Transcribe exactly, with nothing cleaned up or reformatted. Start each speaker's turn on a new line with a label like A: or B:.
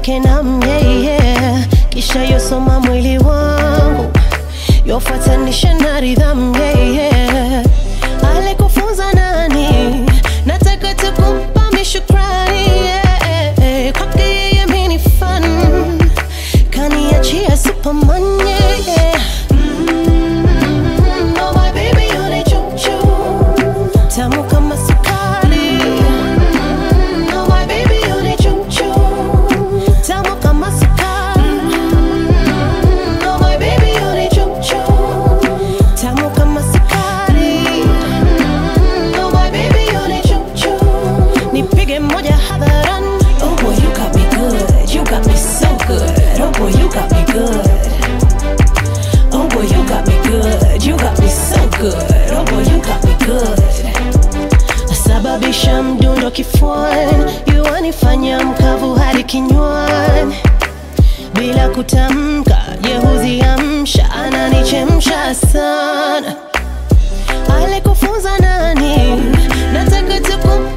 A: yake na yeah. Kisha yosoma mwili wangu, yofuatanisha na ridhamu yeah. Alikufunza nani? Nataka tu kumpa shukrani yeah. Kwake yeye mimi ni fan, kaniachia Superman yeah. Mm, oh my baby you ni chuchu, tamu kama sukari. Mm, oh my baby you ni chuchu, tamu kama sukari. Mm, oh my baby you ni chuchu, tamu kama sukari. Mm, oh my baby you ni chuchu, nipige moja hadharan.
B: Oh boy you got me good, you got me so good. Oh boy you got me good. Oh boy you got me good, you got me so good. Oh boy you got me good.
A: Sababisha mdundo kifuani, yuanifanya mkavu hadi kinywani. Bila kutamka, yehuziamsha, ananichemsha sana. Alikufunza nani? Nataka tu kumpa